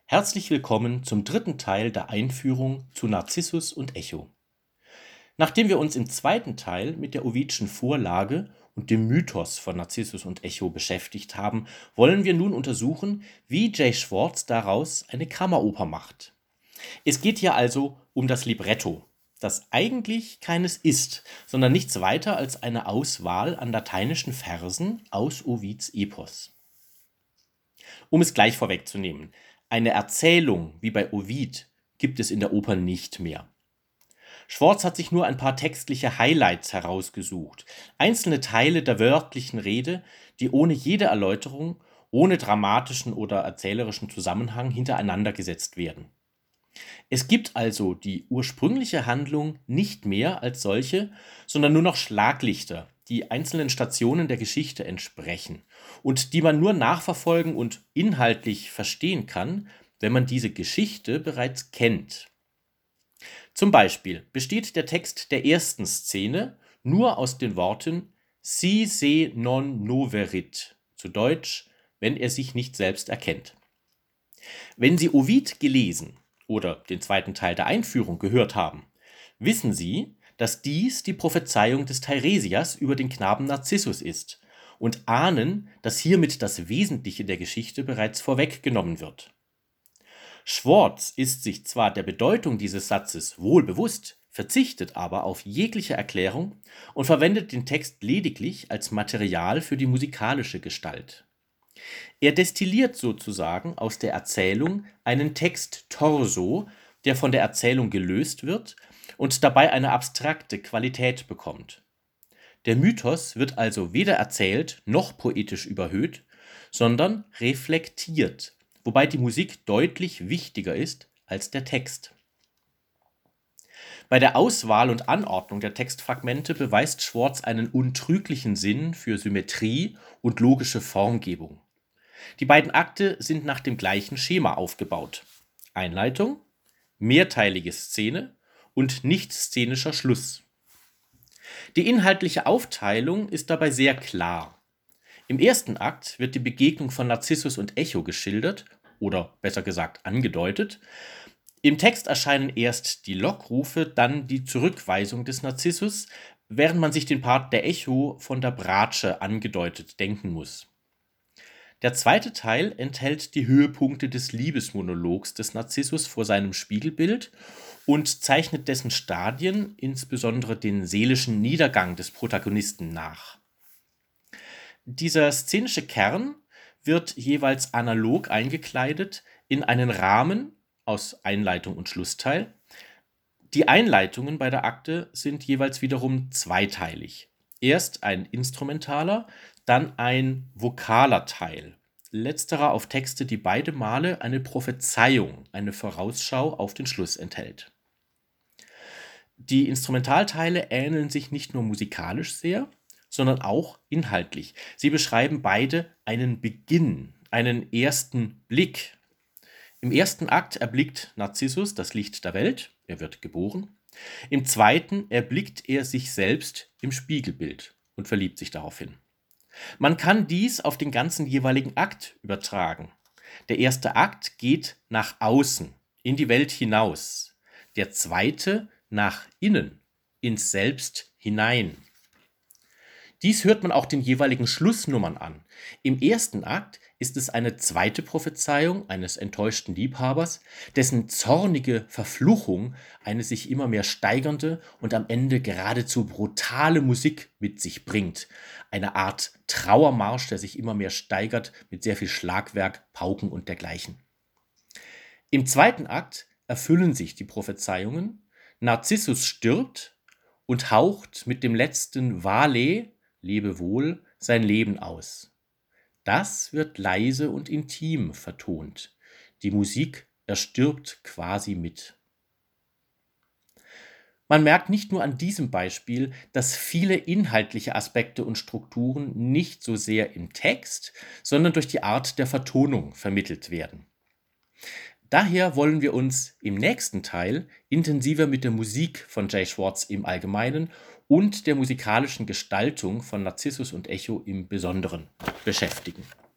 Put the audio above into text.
Herzlich willkommen zum dritten Teil der Einführung zu Narzissus und Echo. Nachdem wir uns im zweiten Teil mit der Ovidschen Vorlage und dem Mythos von Narzissus und Echo beschäftigt haben, wollen wir nun untersuchen, wie Jay Schwartz daraus eine Kammeroper macht. Es geht hier also um das Libretto, das eigentlich keines ist, sondern nichts weiter als eine Auswahl an lateinischen Versen aus Ovids Epos. Um es gleich vorwegzunehmen: Eine Erzählung wie bei Ovid gibt es in der Oper nicht mehr. Schwartz hat sich nur ein paar textliche Highlights herausgesucht, einzelne Teile der wörtlichen Rede, die ohne jede Erläuterung, ohne dramatischen oder erzählerischen Zusammenhang hintereinander gesetzt werden. Es gibt also die ursprüngliche Handlung nicht mehr als solche, sondern nur noch Schlaglichter, die einzelnen Stationen der Geschichte entsprechen und die man nur nachverfolgen und inhaltlich verstehen kann, wenn man diese Geschichte bereits kennt. Zum Beispiel besteht der Text der ersten Szene nur aus den Worten "si se non noverit", zu Deutsch: wenn er sich nicht selbst erkennt. Wenn Sie Ovid gelesen oder den zweiten Teil der Einführung gehört haben, wissen Sie, dass dies die Prophezeiung des Teiresias über den Knaben Narzissus ist und ahnen, dass hiermit das Wesentliche der Geschichte bereits vorweggenommen wird. Schwartz ist sich zwar der Bedeutung dieses Satzes wohl bewusst, verzichtet aber auf jegliche Erklärung und verwendet den Text lediglich als Material für die musikalische Gestalt. Er destilliert sozusagen aus der Erzählung einen Text-Torso, der von der Erzählung gelöst wird und dabei eine abstrakte Qualität bekommt. Der Mythos wird also weder erzählt noch poetisch überhöht, sondern reflektiert, wobei die Musik deutlich wichtiger ist als der Text. Bei der Auswahl und Anordnung der Textfragmente beweist Schwartz einen untrüglichen Sinn für Symmetrie und logische Formgebung. Die beiden Akte sind nach dem gleichen Schema aufgebaut: Einleitung, mehrteilige Szene und nicht-szenischer Schluss. Die inhaltliche Aufteilung ist dabei sehr klar. Im ersten Akt wird die Begegnung von Narzissus und Echo geschildert oder besser gesagt angedeutet. Im Text erscheinen erst die Lockrufe, dann die Zurückweisung des Narzissus, während man sich den Part der Echo von der Bratsche angedeutet denken muss. Der zweite Teil enthält die Höhepunkte des Liebesmonologs des Narzissus vor seinem Spiegelbild und zeichnet dessen Stadien, insbesondere den seelischen Niedergang des Protagonisten, nach. Dieser szenische Kern wird jeweils analog eingekleidet in einen Rahmen aus Einleitung und Schlussteil. Die Einleitungen bei der Akte sind jeweils wiederum zweiteilig. Erst ein instrumentaler, dann ein vokaler Teil. Letzterer auf Texte, die beide Male eine Prophezeiung, eine Vorausschau auf den Schluss enthält. Die Instrumentalteile ähneln sich nicht nur musikalisch sehr, sondern auch inhaltlich. Sie beschreiben beide einen Beginn, einen ersten Blick. Im ersten Akt erblickt Narzissus das Licht der Welt, er wird geboren. Im zweiten erblickt er sich selbst im Spiegelbild und verliebt sich daraufhin. Man kann dies auf den ganzen jeweiligen Akt übertragen. Der erste Akt geht nach außen, in die Welt hinaus. Der zweite nach innen, ins Selbst hinein. Dies hört man auch den jeweiligen Schlussnummern an. Im ersten Akt ist es eine zweite Prophezeiung eines enttäuschten Liebhabers, dessen zornige Verfluchung eine sich immer mehr steigernde und am Ende geradezu brutale Musik mit sich bringt. Eine Art Trauermarsch, der sich immer mehr steigert mit sehr viel Schlagwerk, Pauken und dergleichen. Im zweiten Akt erfüllen sich die Prophezeiungen. Narzissus stirbt und haucht mit dem letzten Vale, lebe wohl, sein Leben aus. Das wird leise und intim vertont. Die Musik erstirbt quasi mit. Man merkt nicht nur an diesem Beispiel, dass viele inhaltliche Aspekte und Strukturen nicht so sehr im Text, sondern durch die Art der Vertonung vermittelt werden. Daher wollen wir uns im nächsten Teil intensiver mit der Musik von Jay Schwartz im Allgemeinen und der musikalischen Gestaltung von Narzissus und Echo im Besonderen beschäftigen.